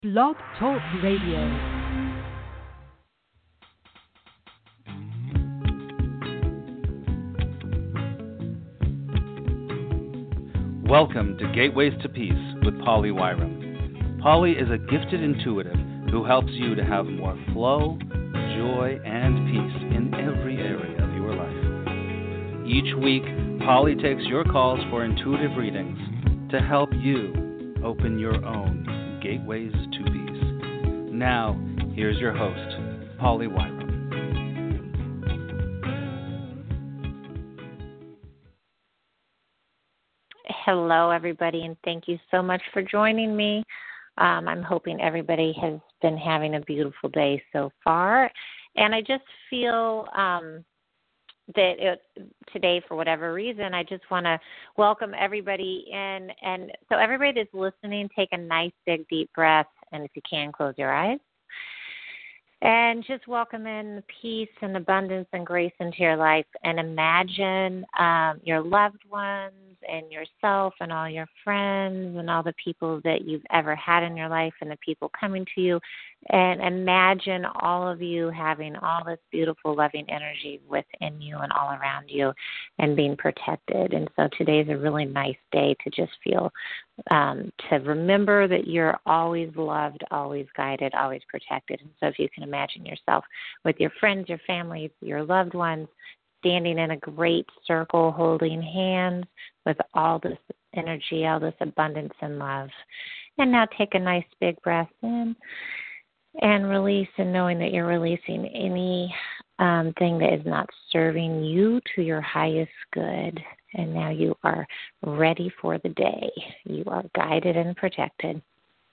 Blog Talk Radio. Welcome to Gateways to Peace with Polly Wyram. Polly is a gifted intuitive who helps you to have more flow, joy, and peace in every area of your life. Each week, Polly takes your calls for intuitive readings to help you open your own gateways to peace. Now, here's your host, Polly Wyram. Hello, everybody, and thank you so much for joining me. I'm hoping everybody has been having a beautiful day so far. And I just feel today, for whatever reason, I just want to welcome everybody in. And so everybody that's listening, take a nice, big, deep breath. And if you can, close your eyes. And just welcome in the peace and abundance and grace into your life. And imagine your loved ones and yourself and all your friends and all the people that you've ever had in your life and the people coming to you. And imagine all of you having all this beautiful, loving energy within you and all around you and being protected. And so today's a really nice day to just feel, to remember that you're always loved, always guided, always protected. And so if you can imagine yourself with your friends, your family, your loved ones, standing in a great circle, holding hands with all this energy, all this abundance and love. And now take a nice big breath in and release, and knowing that you're releasing any thing that is not serving you to your highest good. And now you are ready for the day. You are guided and protected.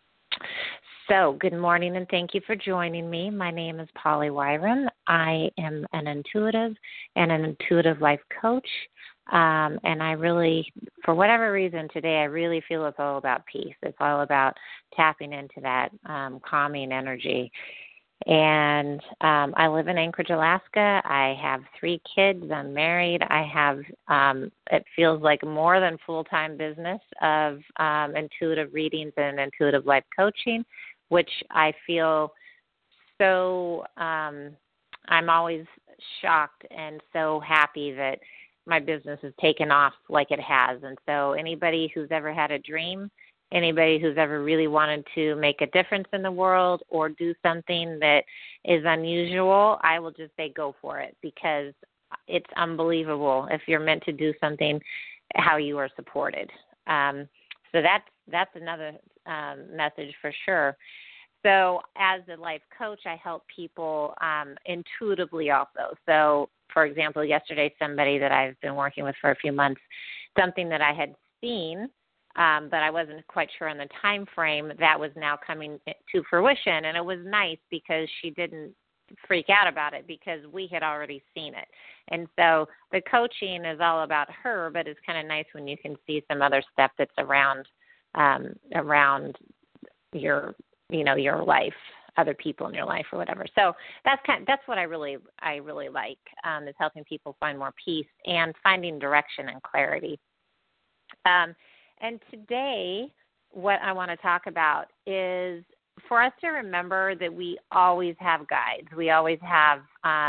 So, good morning, and thank you for joining me. My name is Polly Wyram. I am an intuitive and an intuitive life coach. And I really, for whatever reason today, I really feel it's all about peace. It's all about tapping into that calming energy. And I live in Anchorage, Alaska. I have 3 kids. I'm married. I have, it feels like more than full-time business of intuitive readings and intuitive life coaching, which I feel so, I'm always shocked and so happy that my business has taken off like it has. And so anybody who's ever had a dream, anybody who's ever really wanted to make a difference in the world or do something that is unusual, I will just say go for it, because it's unbelievable if you're meant to do something, how you are supported. So that's another message for sure. So as a life coach, I help people intuitively also. So, for example, yesterday, somebody that I've been working with for a few months, something that I had seen, but I wasn't quite sure on the time frame, that was now coming to fruition. And it was nice because she didn't freak out about it because we had already seen it. And so the coaching is all about her, but it's kind of nice when you can see some other stuff that's around your, your life, other people in your life or whatever. So that's what I really like, is helping people find more peace and finding direction and clarity. And today, what I want to talk about is for us to remember that we always have guides. We always have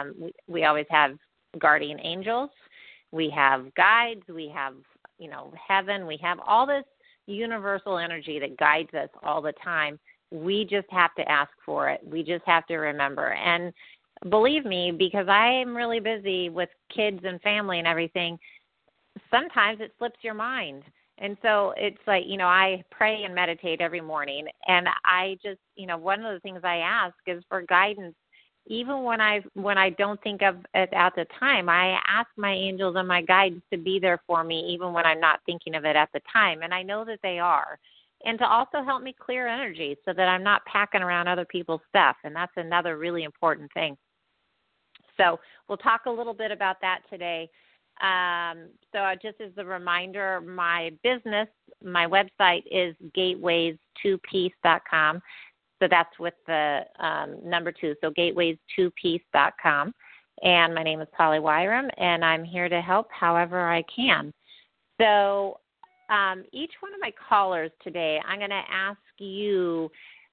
guardian angels. We have guides. We have, heaven. We have all this universal energy that guides us all the time. We just have to ask for it. We just have to remember. And believe me, because I am really busy with kids and family and everything, sometimes it slips your mind. And so it's like, I pray and meditate every morning. And I just, one of the things I ask is for guidance. Even when I don't think of it at the time, I ask my angels and my guides to be there for me, even when I'm not thinking of it at the time. And I know that they are. And to also help me clear energy so that I'm not packing around other people's stuff. And that's another really important thing. So we'll talk a little bit about that today. So just as a reminder, my business, my website is gateways2peace.com. So that's with the number 2, so gateways2peace.com. And my name is Polly Wyram, and I'm here to help however I can. So each one of my callers today, I'm going to ask you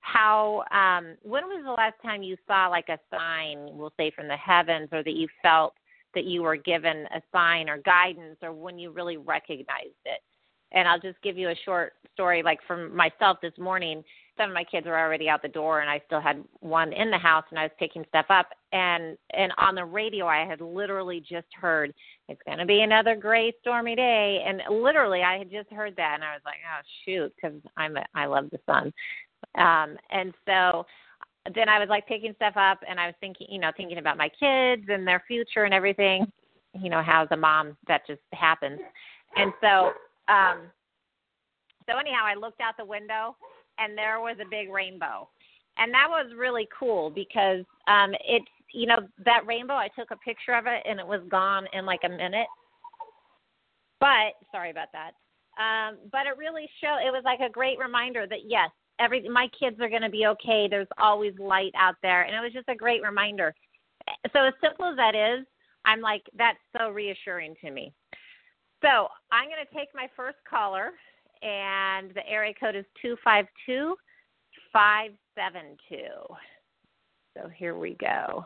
how when was the last time you saw like a sign, we'll say from the heavens, or that you felt that you were given a sign or guidance, or when you really recognized it? And I'll just give you a short story, like from myself this morning. Some of my kids were already out the door, and I still had one in the house, and I was picking stuff up. And on the radio, I had literally just heard, it's going to be another gray, stormy day. And literally, I had just heard that, and I was like, oh, shoot, because I love the sun. And so then I was, like, picking stuff up, and I was thinking about my kids and their future and everything. You know, how as a mom, that just happens. And so anyhow, I looked out the window, and there was a big rainbow. And that was really cool because it's, that rainbow, I took a picture of it, and it was gone in like a minute. But, sorry about that. But it really it was like a great reminder that, yes, my kids are going to be okay. There's always light out there. And it was just a great reminder. So as simple as that is, I'm like, that's so reassuring to me. So I'm going to take my first caller, and the area code is 252-572. So here we go.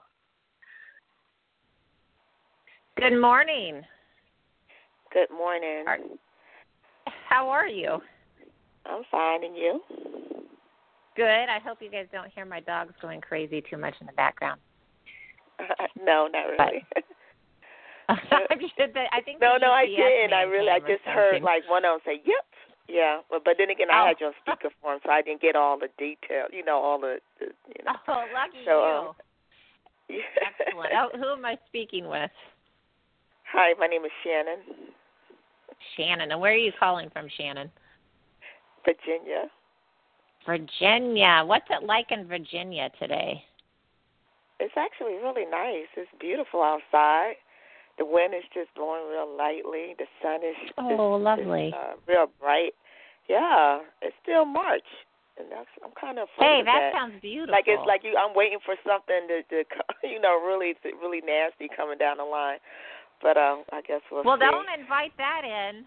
Good morning. Good morning. How are you? I'm fine, and you? Good. I hope you guys don't hear my dogs going crazy too much in the background. No, not really. I think no, I didn't. I just heard like one of them say, "Yep." Yeah, but then again, I had you on speakerphone, so I didn't get all the detail. All the. Oh, lucky you. Yeah. Excellent. Who am I speaking with? Hi, my name is Shannon. Shannon, and where are you calling from, Shannon? Virginia. Virginia. What's it like in Virginia today? It's actually really nice. It's beautiful outside. The wind is just blowing real lightly. The sun is lovely. Real bright. Yeah, it's still March, and I'm kind of afraid of that. Hey, that sounds beautiful. Like it's like I'm waiting for something to really nasty coming down the line. But I guess we'll see. Well, don't invite that in.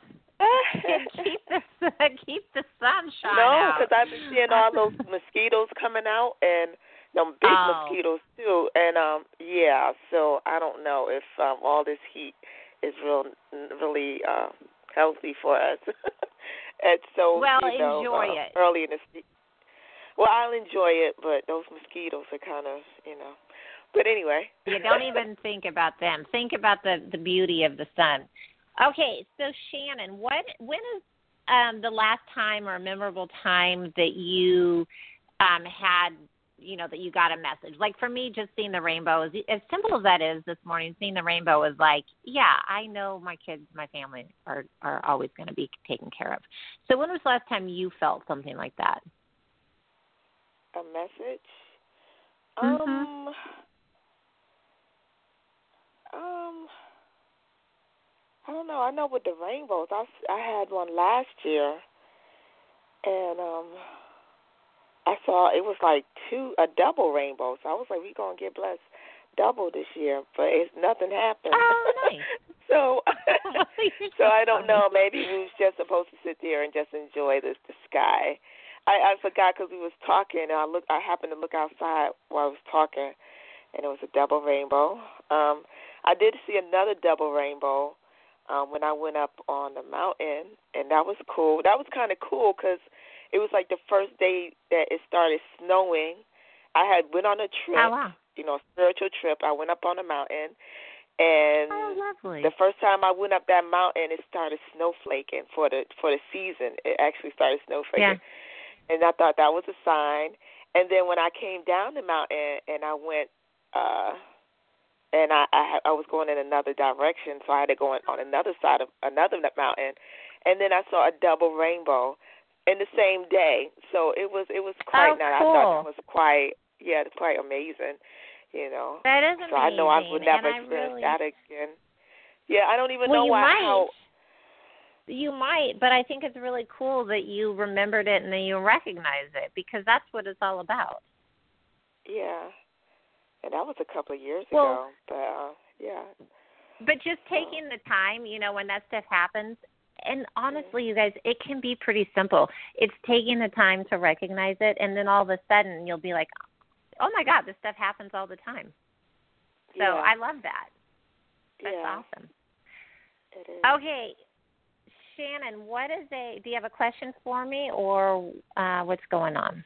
keep the sunshine No, out. because I've been seeing all those mosquitoes coming out, and them big mosquitoes too. And so I don't know if all this heat is really healthy for us. And so enjoy it early in the season. Well, I'll enjoy it, but those mosquitoes are kind of But anyway. You don't even think about them. Think about the beauty of the sun. Okay, so Shannon, when is the last time or a memorable time that you had, that you got a message? Like for me, just seeing the rainbow, as simple as that is this morning, seeing the rainbow was like, yeah, I know my kids, my family are always going to be taken care of. So when was the last time you felt something like that? A message? Mm-hmm. I don't know. I know with the rainbows, I had one last year, and I saw it was like a double rainbow. So I was like, we're going to get blessed double this year, but nothing happened. Oh, nice. So I don't know. Maybe we was just supposed to sit there and just enjoy the sky. I forgot because we was talking, and I happened to look outside while I was talking, and it was a double rainbow. I did see another double rainbow when I went up on the mountain, and that was cool. That was kind of cool because it was like the first day that it started snowing. I had went on a trip, a spiritual trip. I went up on the mountain, and lovely. The first time I went up that mountain, it started snowflaking for the season. It actually started snowflaking, and I thought that was a sign. And then when I came down the mountain and I went, and I was going in another direction, so I had to go on another side of another mountain, and then I saw a double rainbow in the same day. So it was quite nice. Cool. I thought it was quite amazing, That is amazing. So I know I would never experience that again. Yeah, I don't even know how. You might, but I think it's really cool that you remembered it and that you recognize it because that's what it's all about. Yeah. And that was a couple of years ago, but yeah. But just taking the time, when that stuff happens, And honestly, you guys, it can be pretty simple. It's taking the time to recognize it, and then all of a sudden you'll be like, oh, my God, this stuff happens all the time. So I love that. That's awesome. It is. Okay, Shannon, do you have a question for me, or what's going on?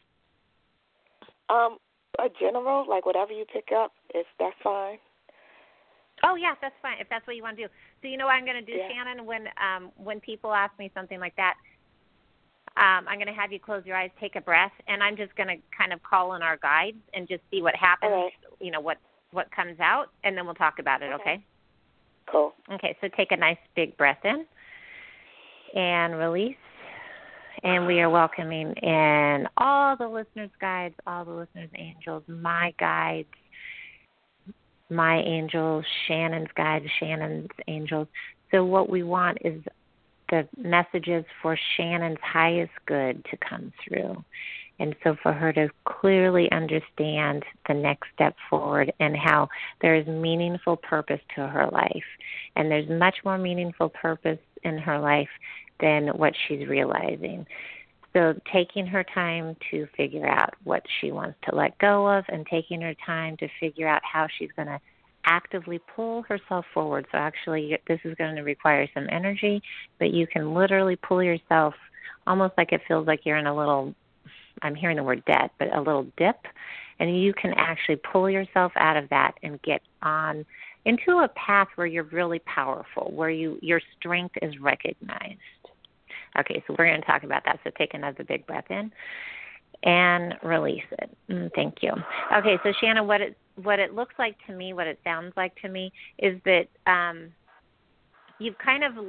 A general, like whatever you pick up, that's fine. Oh, yeah, that's fine, if that's what you want to do. So you know what I'm going to do, Shannon, when people ask me something like that, I'm going to have you close your eyes, take a breath, and I'm just going to kind of call in our guides and just see what happens, what comes out, and then we'll talk about it, okay? Cool. Okay, so take a nice big breath in and release. And we are welcoming in all the listeners' guides, all the listeners' angels, my guides, my angels, Shannon's guides, Shannon's angels. So what we want is the messages for Shannon's highest good to come through. And so for her to clearly understand the next step forward and how there is meaningful purpose to her life. And there's much more meaningful purpose in her life than what she's realizing. So taking her time to figure out what she wants to let go of and taking her time to figure out how she's going to actively pull herself forward. So actually this is going to require some energy, but you can literally pull yourself almost like it feels like you're in a little, I'm hearing the word debt, but a little dip, and you can actually pull yourself out of that and get on into a path where you're really powerful, where your strength is recognized. Okay, so we're going to talk about that. So take another big breath in and release it. Thank you. Okay, so Shannon, what it looks like to me, what it sounds like to me, is that you've kind of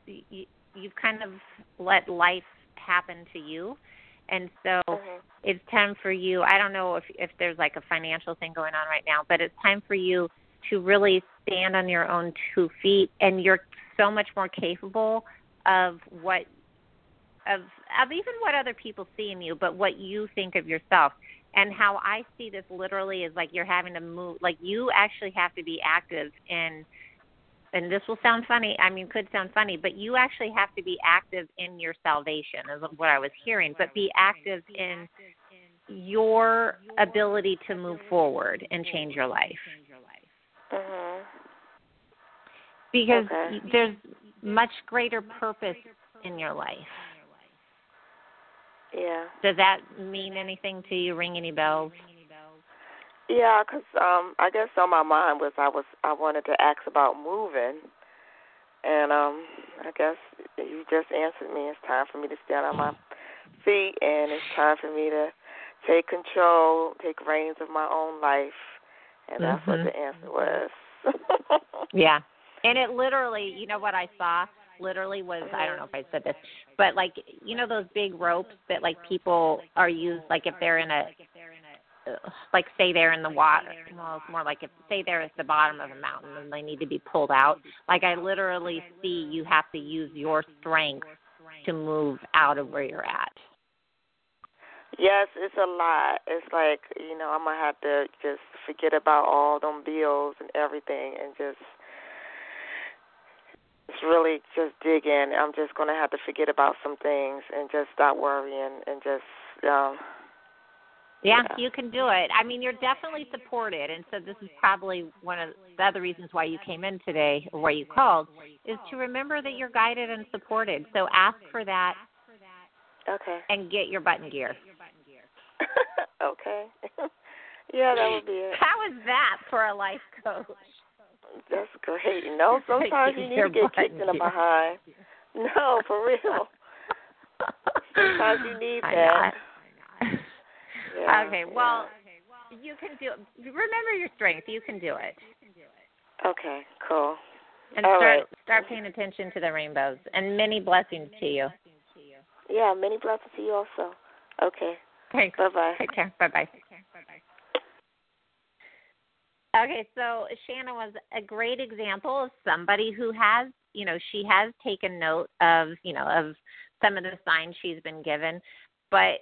let life happen to you, and so it's time for you. I don't know if there's like a financial thing going on right now, but it's time for you to really stand on your own 2 feet, and you're so much more capable of even what other people see in you, but what you think of yourself. And how I see this literally is like you're having to move, like you actually have to be active in, and this will sound funny, could sound funny, but you actually have to be active in your salvation is what I was hearing, but be active in your ability to move forward and change your life. Because there's much greater purpose in your life. Yeah. Does that mean anything to you? Ring any bells? Yeah, because I guess on my mind was I wanted to ask about moving, and I guess you just answered me. It's time for me to stand on my feet, and it's time for me to take control, take reins of my own life, and that's what the answer was. Yeah, and it literally, you know what I saw? Literally was, I don't know if I said this, but like, you know those big ropes that like people are used, like if they're in like say they're in the water, well, it's more like if say they're at the bottom of a mountain and they need to be pulled out. Like I literally see you have to use your strength to move out of where you're at. Yes, it's a lot. It's like, I'm going to have to just forget about all them bills and everything and just really just dig in. I'm just going to have to forget about some things and just stop worrying and just, Yeah, you can do it. You're definitely supported, and so this is probably one of the other reasons why you came in today, or why you called, is to remember that you're guided and supported. So ask for that. Okay. And get your butt in gear. Okay. Yeah, that would be it. How is that for a life coach? That's great. Sometimes you need to get kicked in the behind. No, for real. Sometimes you need that. Yeah, okay, well, you can do it. Remember your strength. You can do it. Okay, cool. And start paying attention to the rainbows. And many blessings to you. Yeah, many blessings to you also. Okay. Thanks. Bye-bye. Take care. Bye-bye. Okay, so Shannon was a great example of somebody who has, she has taken note of, of some of the signs she's been given. But,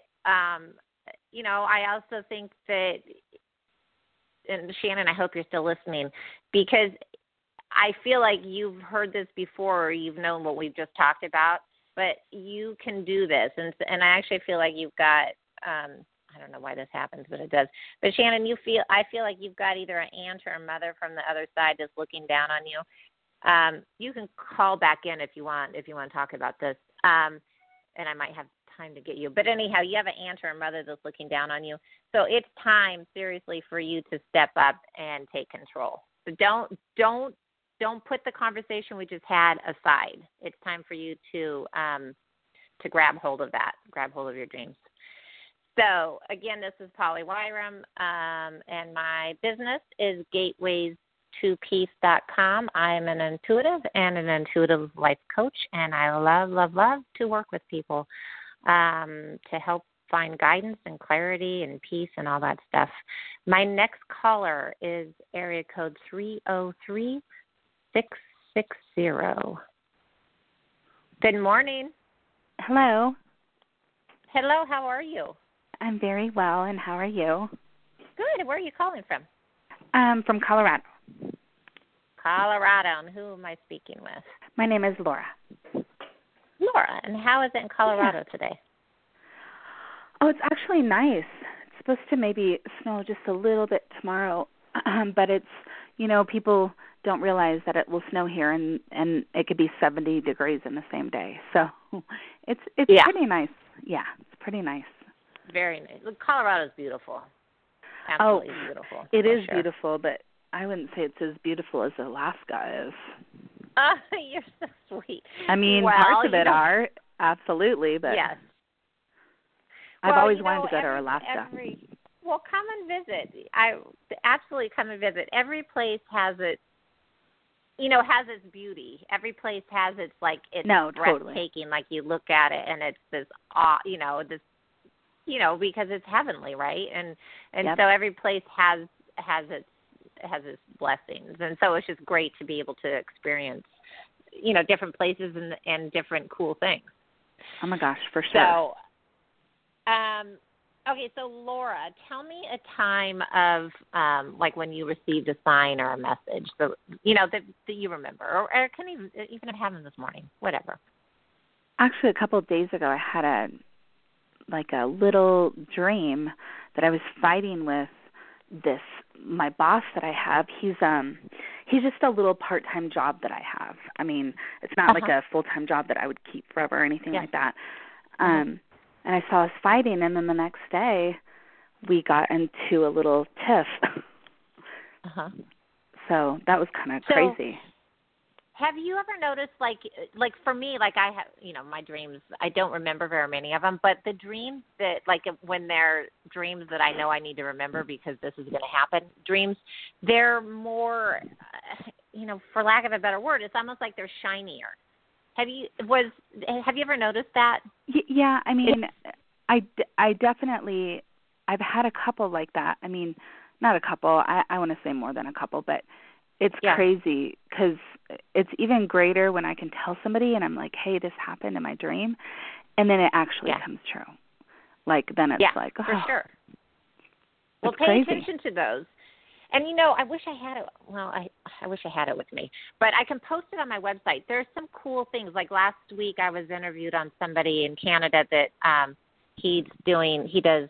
I also think that, and Shannon, I hope you're still listening, because I feel like you've heard this before, or you've known what we've just talked about, but you can do this. And I actually feel like you've got, I don't know why this happens, but it does. But Shannon, I feel like you've got either an aunt or a mother from the other side that's looking down on you. You can call back in if you want to talk about this. And I might have time to get you. But anyhow, you have an aunt or a mother that's looking down on you. So it's time, seriously, for you to step up and take control. So don't put the conversation we just had aside. It's time for you to grab hold of that, grab hold of your dreams. So, again, this is Polly Wyram, and my business is gateways2peace.com. I am an intuitive and an intuitive life coach, and I love to work with people to help find guidance and clarity and peace and all that stuff. My next caller is area code 303660. Good morning. Hello. Hello, how are you? I'm very well, and how are you? Good. Where are you calling from? From Colorado. Colorado. And who am I speaking with? My name is Laura. Laura. And how is it in Colorado today? Oh, it's actually nice. It's supposed to maybe snow just a little bit tomorrow, but it's, people don't realize that it will snow here, and it could be 70 degrees in the same day. So it's pretty nice. Yeah, it's pretty nice. Very nice. Colorado's beautiful. Absolutely beautiful. It is beautiful, but I wouldn't say it's as beautiful as Alaska is. You're so sweet. I mean, parts of it are, absolutely, but yes. I've always wanted to go to Alaska. Come and visit. Absolutely come and visit. Every place has its, has its beauty. Every place has its, breathtaking. Like, you look at it and it's this awe, because it's heavenly, right? And yep. So every place has its blessings, and so it's just great to be able to experience, different places and different cool things. Oh my gosh, for sure. So, okay, so Laura, tell me a time of when you received a sign or a message, that you remember, or it can even have happened this morning, whatever. Actually, a couple of days ago, I had a little dream that I was fighting with my boss that I have. He's just a little part-time job that I have. I mean, it's not like a full-time job that I would keep forever or anything like that. And I saw us fighting, and then the next day we got into a little tiff. So that was kind of crazy. Have you ever noticed, like for me, I have, my dreams, I don't remember very many of them, but the dreams that, when they're dreams that I know I need to remember because this is going to happen, dreams, they're more, for lack of a better word, it's almost like they're shinier. Have you ever noticed that? Yeah, I mean, I definitely, I've had a couple like that. I mean, not a couple, I want to say more than a couple, but it's crazy because it's even greater when I can tell somebody and I'm like, hey, this happened in my dream, and then it actually comes true. Then it's for sure. Well, pay crazy. attention to those. And, I wish I had it. Well, I wish I had it with me. But I can post it on my website. There's some cool things. Like last week I was interviewed on somebody in Canada that he does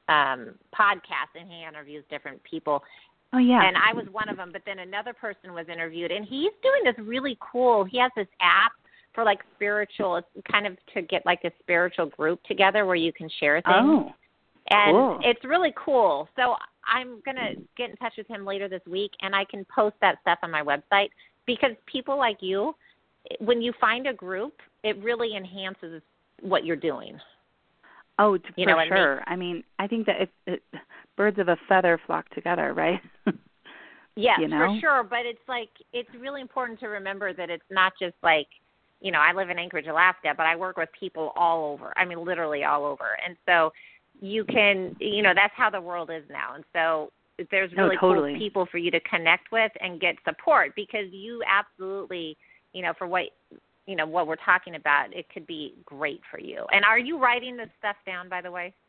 podcasts, and he interviews different people. Oh, yeah. And I was one of them, but then another person was interviewed, and he's doing this really cool. He has this app for, spiritual, it's kind of to get, a spiritual group together where you can share things. Oh, and cool. It's really cool. So I'm going to get in touch with him later this week, and I can post that stuff on my website because people like you, when you find a group, it really enhances what you're doing. Oh, for sure. I mean, I think that if birds of a feather flock together, right? Yes, for sure. But it's really important to remember that it's not just I live in Anchorage, Alaska, but I work with people all over. I mean, literally all over. And so you can, that's how the world is now. And so there's really cool people for you to connect with and get support because you absolutely, for what we're talking about, it could be great for you. And are you writing this stuff down, by the way?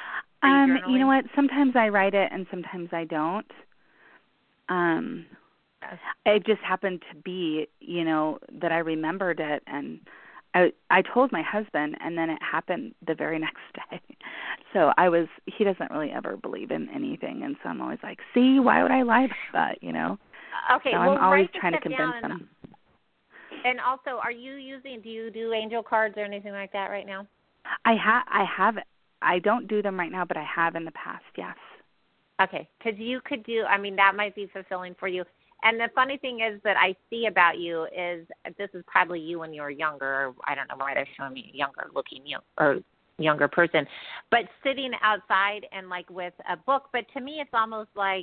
You know what? Sometimes I write it and sometimes I don't. it just happened to be, that I remembered it, and I told my husband, and then it happened the very next day. So he doesn't really ever believe in anything, and so I'm always like, see, why would I lie about that, Okay, so well, I'm always write this trying to stuff convince down. them. And also, do you do angel cards or anything like that right now? I have. I don't do them right now, but I have in the past, yes. Okay, because you could that might be fulfilling for you. And the funny thing is that I see about you is this is probably you when you were younger. Or I don't know why they're showing me younger looking or younger person, but sitting outside and like with a book. But to me, it's almost like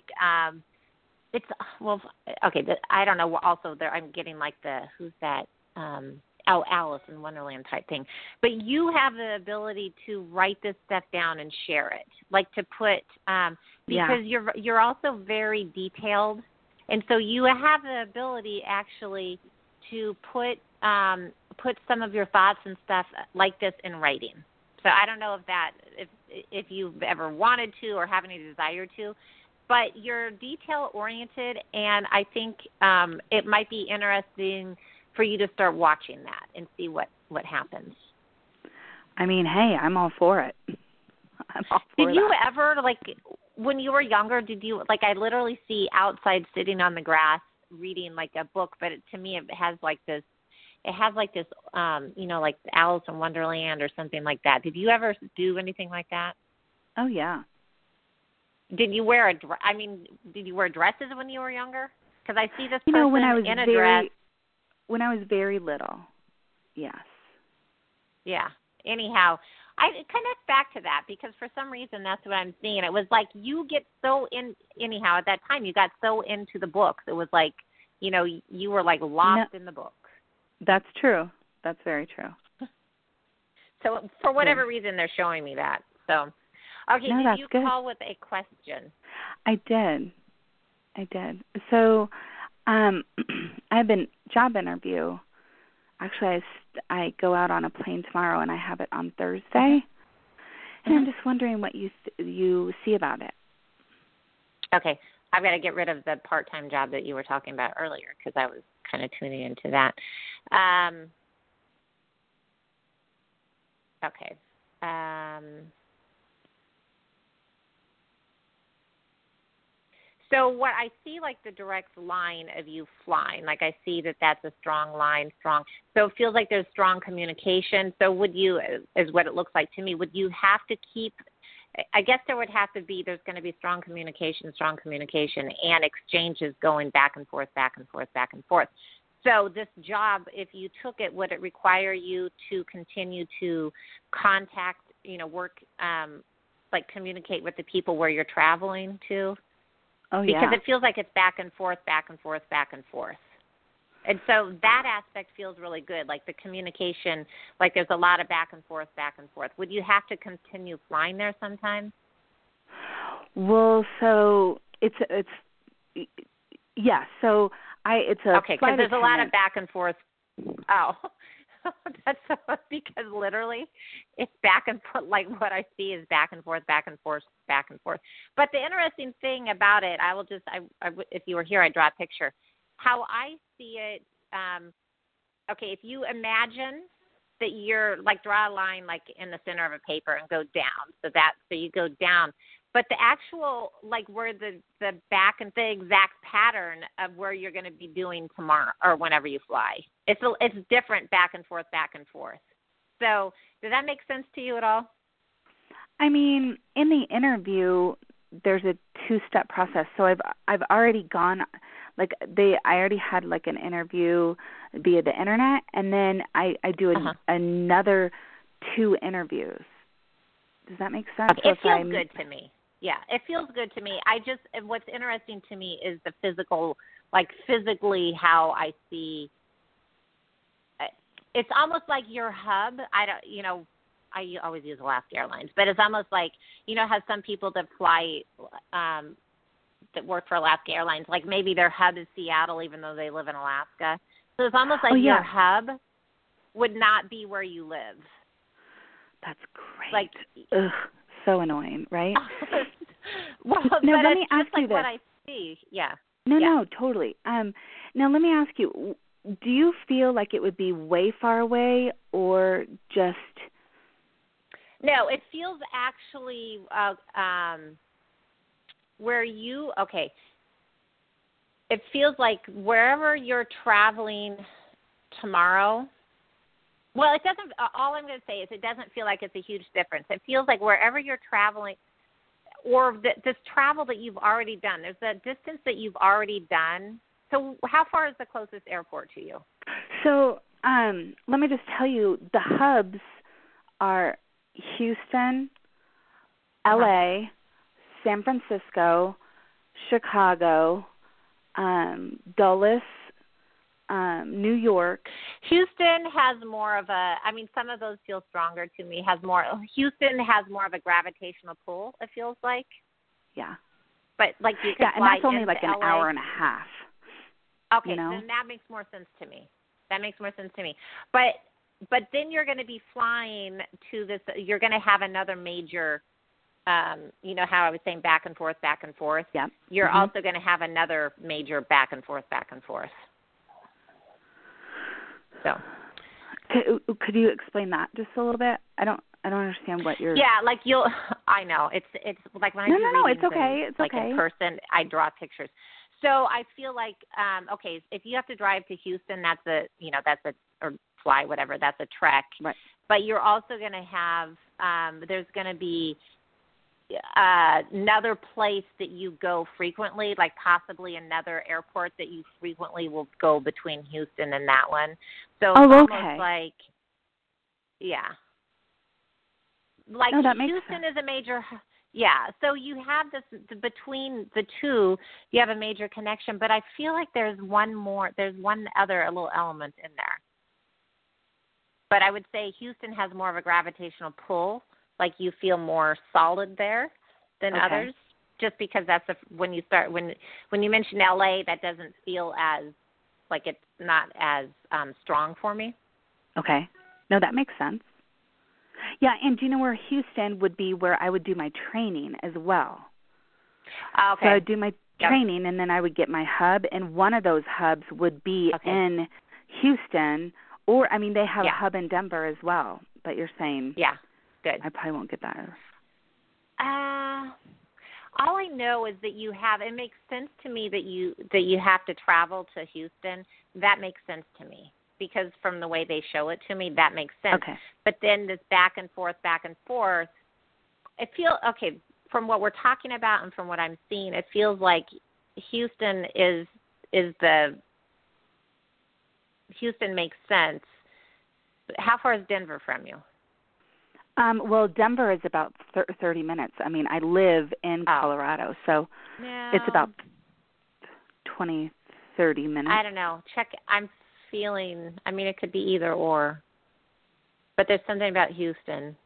I don't know. Also, I'm getting like who's that? Alice in Wonderland type thing. But you have the ability to write this stuff down and share it, like to put because you're also very detailed. And so you have the ability actually to put some of your thoughts and stuff like this in writing. So I don't know if you've ever wanted to or have any desire to, but you're detail oriented, and I think it might be interesting for you to start watching that and see what happens. I mean, hey, I'm all for it. Did you ever, like, when you were younger, I literally see outside sitting on the grass reading like a book, but to me it has like this, like Alice in Wonderland or something like that. Did you ever do anything like that? Oh, yeah. Did you wear dresses when you were younger? Because I see this person when I was in a dress. When I was very little, yes. Yeah. Anyhow, I connect back to that because for some reason that's what I'm seeing. It was like you get so anyhow, at that time you got so into the books. It was like, you were like lost in the book. That's true. That's very true. So for whatever reason they're showing me that. So, okay, did you call with a question? I did. So, I have a job interview. Actually, I go out on a plane tomorrow, and I have it on Thursday. Mm-hmm. And I'm just wondering what you see about it. Okay. I've got to get rid of the part-time job that you were talking about earlier because I was kind of tuning into that. Okay. So what I see, like the direct line of you flying, like I see that that's a strong line, strong. So it feels like there's strong communication. So would you, is what it looks like to me, would you have to keep, I guess there would have to be, there's going to be strong communication, and exchanges going back and forth. So this job, if you took it, would it require you to continue to contact, work, like communicate with the people where you're traveling to? Oh, yeah. Because it feels like it's back and forth. And so that aspect feels really good, like the communication, like there's a lot of back and forth. Would you have to continue flying there sometimes? Well, so it's yeah, so it's a okay, because there's a lot of back and forth. Oh, that's because literally it's back and forth. Like what I see is back and forth. But the interesting thing about it, if you were here, I'd draw a picture. How I see it, okay, if you imagine that you're like draw a line like in the center of a paper and go down. So you go down. But the actual, like where the back and the exact pattern of where you're going to be doing tomorrow or whenever you fly, it's different back and forth. So does that make sense to you at all? I mean, in the interview, there's a 2-step process. So I've already gone, like I already had like an interview via the internet, and then I do another 2 interviews. Does that make sense? Okay. It feels good to me. Yeah, it feels good to me. What's interesting to me is the physical, like physically how I see. It's almost like your hub. I always use Alaska Airlines, but it's almost like, how some people that fly, that work for Alaska Airlines, like maybe their hub is Seattle, even though they live in Alaska. So it's almost like your hub would not be where you live. That's great. Like, ugh, so annoying, right? Well, now, but let me ask you like this. what I see. Yeah. No, totally. Now let me ask you, do you feel like it would be way far away or just? No, it feels actually where you, okay, it feels like wherever you're traveling tomorrow, well, it doesn't, all I'm going to say is it doesn't feel like it's a huge difference. It feels like wherever you're traveling, or this travel that you've already done, there's a distance that you've already done. So how far is the closest airport to you? So let me just tell you, the hubs are Houston, LA, San Francisco, Chicago, Dulles, New York. Houston has more of a, I mean, some of those feel stronger to me. Houston has more of a gravitational pull, it feels like. Yeah. But like you can and fly that's only into like an LA. hour and a half. Okay, you know? then that makes more sense to me. But then you're going to be flying to this, you're going to have another major, you know how I was saying back and forth. Yeah. You're also going to have another major back and forth. So. Could you explain that just a little bit? I don't understand what you're. Yeah, like I know it's like when I do readings it's okay. It's like okay. in person, I draw pictures. So I feel like okay, if you have to drive to Houston, or fly, whatever, that's a trek. Right. But you're also going to have there's going to be another place that you go frequently, like possibly another airport that you frequently will go between Houston and that one. So it's almost like, yeah. Like Houston is a major, yeah. So you have this, between the two, you have a major connection, but I feel like there's one other little element in there. But I would say Houston has more of a gravitational pull, like you feel more solid there than others, just because when you mention LA, that doesn't feel as, like it's not as strong for me. Okay. No, that makes sense. Yeah, and do you know where Houston would be where I would do my training as well? Okay. So I would do my training, and then I would get my hub, and one of those hubs would be in Houston, or, I mean, they have a hub in Denver as well, but you're saying good. I probably won't get that. All I know is that it makes sense to me that you have to travel to Houston. That makes sense to me. Because from the way they show it to me, that makes sense. Okay. But then this back and forth, it feels, from what we're talking about and from what I'm seeing, it feels like Houston Houston makes sense. How far is Denver from you? Well, Denver is about 30 minutes. I mean, I live in Colorado, so it's about 20, 30 minutes. I don't know. I'm feeling, I mean, it could be either or, but there's something about Houston.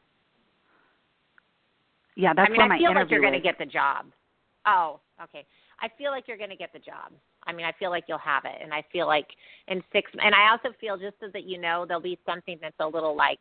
Yeah, that's where my interview is. I feel like you're going to get the job. Oh, okay. I feel like you're going to get the job. I mean, I feel like you'll have it, and I feel like and I also feel, just so that you know, there'll be something that's a little like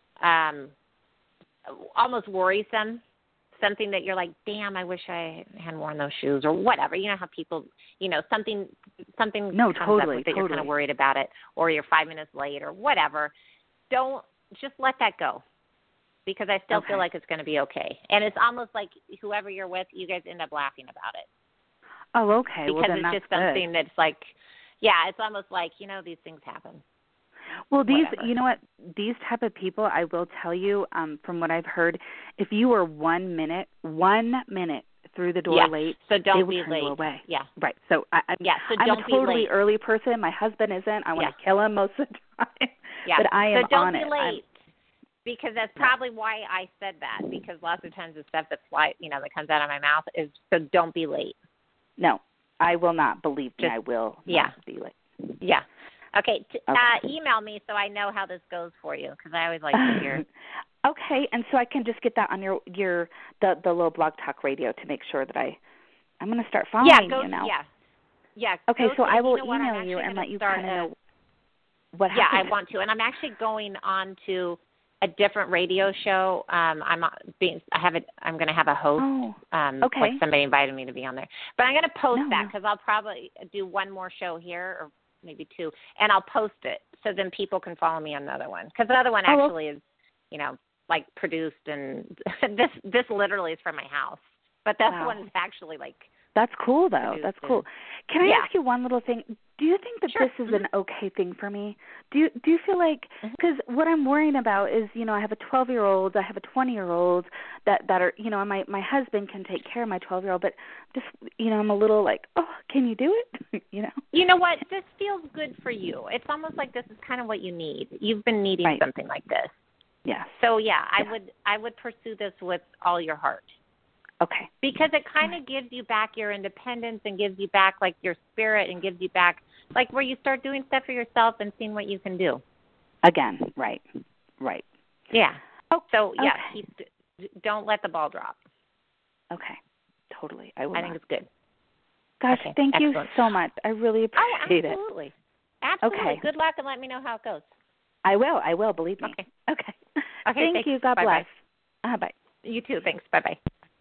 almost worrisome, something that you're like, damn, I wish I hadn't worn those shoes, or whatever. You know how people, something comes up with that you're kind of worried about it, or you're 5 minutes late, or whatever. Don't, just let that go, because I still feel like it's going to be okay. And it's almost like whoever you're with, you guys end up laughing about it. Oh, okay. Because well, then it's just something that's like, it's almost like, these things happen. Well, you know what? These type of people, I will tell you, from what I've heard, if you are 1 minute through the door late, so don't they will be turn late. you away. Yeah. Right. So I'm don't a totally be late. early person. My husband isn't. I want to kill him most of the time. Yeah. But I am so don't on be it. late. Because that's probably why I said that. Because lots of times the stuff that that comes out of my mouth is, so don't be late. No, I will not. Believe me, I will not be late. Yeah. Okay. Email me so I know how this goes for you, because I always like to hear. Okay, and so I can just get that on the little Blog Talk Radio to make sure that I'm going to start following you now. Yeah. Okay, so I will email you and let you kind of know what happens. Yeah, I want to, and I'm actually going on to a different radio show. I'm going to have a host. Okay. Like somebody invited me to be on there, but I'm going to post that No. because I'll probably do one more show here or maybe two, and I'll post it so then people can follow me on the other one because the other one actually is, like produced and this literally is from my house, but that one is actually like. That's cool, though. That's cool. Can I ask you one little thing? Do you think that this is an okay thing for me? Do you feel like, because what I'm worrying about is, I have a 12-year-old, I have a 20-year-old that are, and my husband can take care of my 12-year-old, but just, I'm a little like, oh, can you do it? You know what? This feels good for you. It's almost like this is kind of what you need. You've been needing something like this. Yeah. So, I would pursue this with all your heart. Okay. Because it kind of gives you back your independence and gives you back, like, your spirit and gives you back, like, where you start doing stuff for yourself and seeing what you can do. Again, right. Yeah. Oh, so, don't let the ball drop. Okay. Totally. I think it's good. Gosh, thank you excellent. so much. I really appreciate it. Absolutely. Okay. Good luck, and let me know how it goes. I will, believe me. Okay. Thank you. God bless. Bye. You too. Thanks. Bye-bye.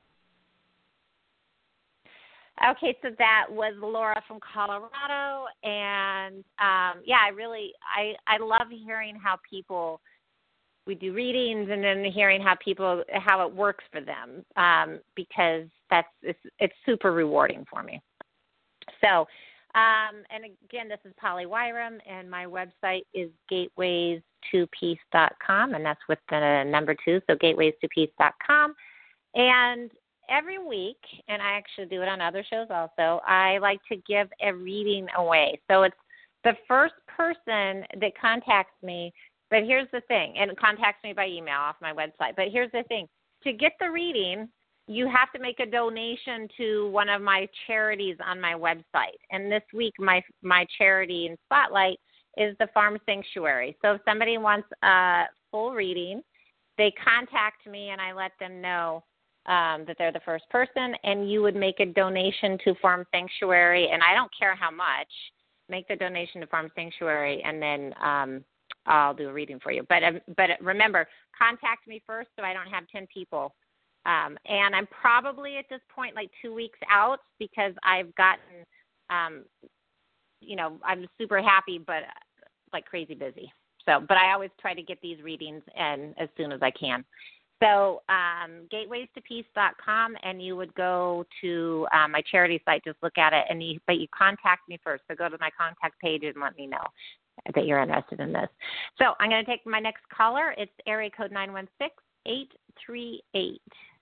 Okay, so that was Laura from Colorado, and I love hearing how we do readings, and then hearing how it works for them, because it's super rewarding for me. So, and again, this is Polly Wyram, and my website is gateways2peace.com, and that's with the number 2, so gateways2peace.com, and every week, and I actually do it on other shows also, I like to give a reading away. So it's the first person that contacts me, but here's the thing, and contacts me by email off my website. But here's the thing. To get the reading, you have to make a donation to one of my charities on my website. And this week, my charity in Spotlight is the Farm Sanctuary. So if somebody wants a full reading, they contact me, and I let them know that they're the first person, and you would make a donation to Farm Sanctuary, and I don't care how much, make the donation to Farm Sanctuary, and then I'll do a reading for you. But remember, contact me first so I don't have 10 people. And I'm probably at this point like 2 weeks out because I've gotten, I'm super happy, but like crazy busy. So, but I always try to get these readings in as soon as I can. So gateways2peace.com, and you would go to my charity site, just look at it, but you contact me first. So go to my contact page and let me know that you're interested in this. So I'm going to take my next caller. It's area code 916-838.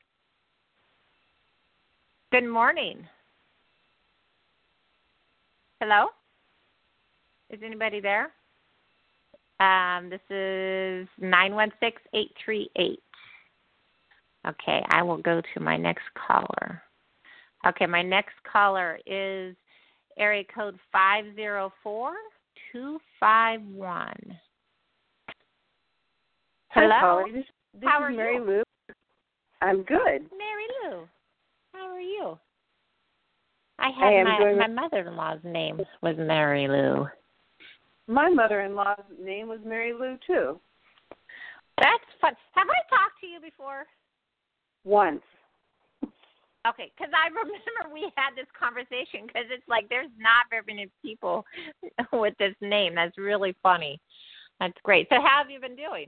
Good morning. Hello? Is anybody there? This is 916-838. Okay, I will go to my next caller. Okay, my next caller is area code 504-251. Hello? Hi, Polly. This How is are Mary you? Lou. I'm good. Mary Lou, how are you? My mother-in-law's name was Mary Lou. My mother-in-law's name was Mary Lou, too. That's fun. Have I talked to you before? Once. Okay, because I remember we had this conversation because it's like there's not very many people with this name. That's really funny. That's great. So how have you been doing?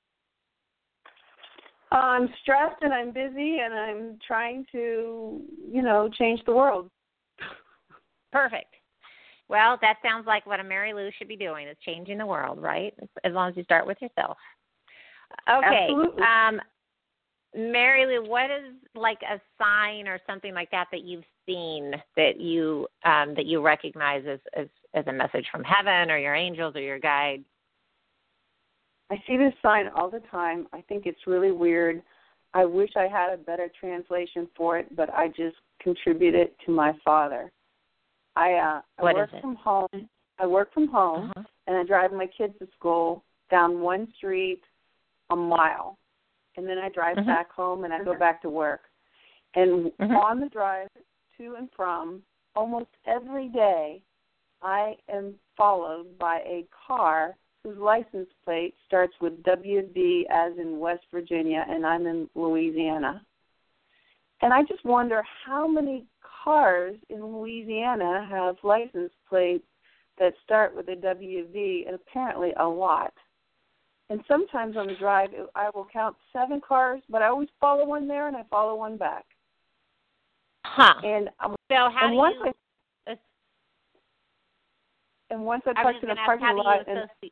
I'm stressed and I'm busy and I'm trying to, change the world. Perfect. Well, that sounds like what a Mary Lou should be doing, is changing the world, right? As long as you start with yourself. Okay. Absolutely. Mary Lou, what is like a sign or something like that you've seen that you recognize as a message from heaven or your angels or your guides? I see this sign all the time. I think it's really weird. I wish I had a better translation for it, but I just contribute it to my father. I work from home. I work from home, and I drive my kids to school down one street a mile. And then I drive back home and I go back to work. And on the drive to and from, almost every day, I am followed by a car whose license plate starts with WV as in West Virginia, and I'm in Louisiana. And I just wonder how many cars in Louisiana have license plates that start with a WV, and apparently a lot. And sometimes on the drive, I will count 7 cars, but I always follow one there and I follow one back. Huh. And so how do you... And once I parked in a parking lot,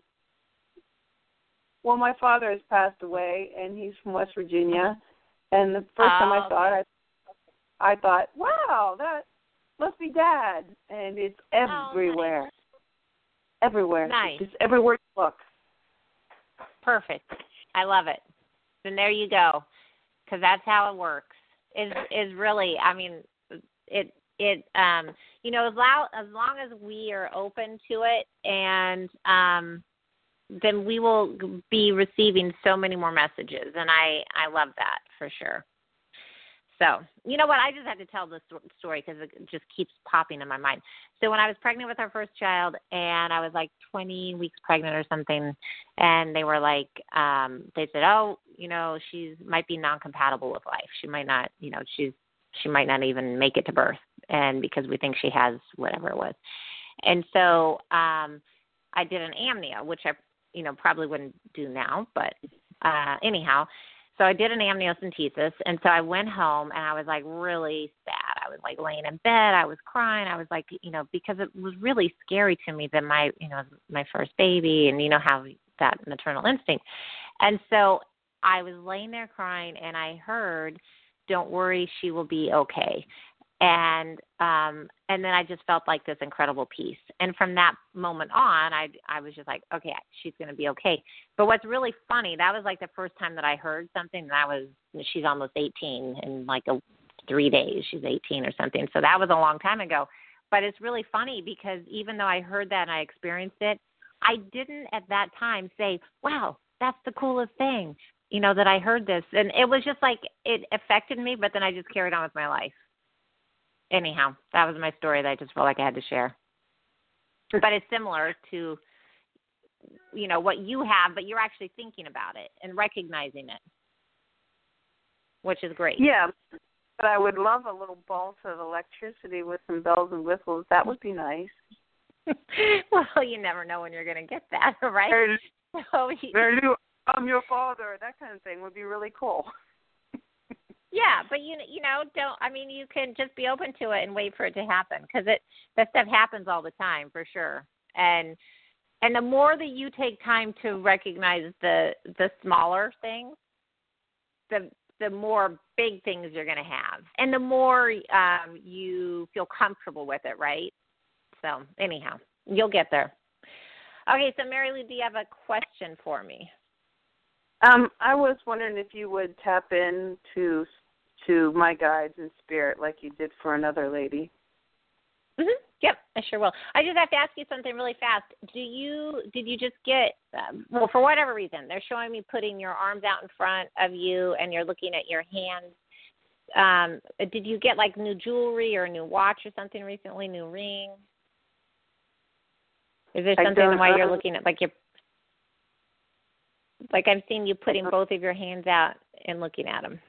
well, my father has passed away, and he's from West Virginia. And the first time I saw it, I thought, wow, that must be Dad. And it's everywhere. Everywhere. Nice. It's everywhere you look. Perfect. I love it. And there you go, because that's how it works. Is really, I mean, you know, as long as we are open to it, and then we will be receiving so many more messages, and I love that for sure. So, you know what, I just had to tell this story because it just keeps popping in my mind. So when I was pregnant with our first child, and I was like 20 weeks pregnant or something, and they were like, they said, oh, you know, she might be non-compatible with life. She might not, you know, she might not even make it to birth, and because we think she has whatever it was. And so I did an amnio, which I, you know, probably wouldn't do now, but anyhow. So I did an amniocentesis, and so I went home, and I was, like, really sad. I was, like, laying in bed. I was crying. I was, like, you know, because it was really scary to me that my first baby, and you know how that maternal instinct. And so I was laying there crying, and I heard, don't worry, she will be okay. And then I just felt like this incredible peace. And from that moment on, I was just like, okay, she's going to be okay. But what's really funny, that was like the first time that I heard something, and she's almost 18 in like 3 days. She's 18 or something. So that was a long time ago. But it's really funny because even though I heard that and I experienced it, I didn't at that time say, wow, that's the coolest thing, you know, that I heard this. And it was just like it affected me, but then I just carried on with my life. Anyhow, that was my story that I just felt like I had to share. But it's similar to, you know, what you have, but you're actually thinking about it and recognizing it, which is great. Yeah, but I would love a little bolt of electricity with some bells and whistles. That would be nice. Well, you never know when you're going to get that, right? I'm your father. That kind of thing would be really cool. Yeah, but you can just be open to it and wait for it to happen, because that stuff happens all the time for sure. And the more that you take time to recognize the smaller things, the more big things you're going to have, and the more you feel comfortable with it, right? So anyhow, you'll get there. Okay, so Mary Lou, do you have a question for me? I was wondering if you would tap into my guides in spirit like you did for another lady. Mm-hmm. Yep, I sure will. I just have to ask you something really fast. Did you just get, well, for whatever reason, they're showing me putting your arms out in front of you and you're looking at your hands. Did you get like new jewelry or a new watch or something recently, new ring? Is there something why you're looking at, like I've seen you putting both of your hands out and looking at them?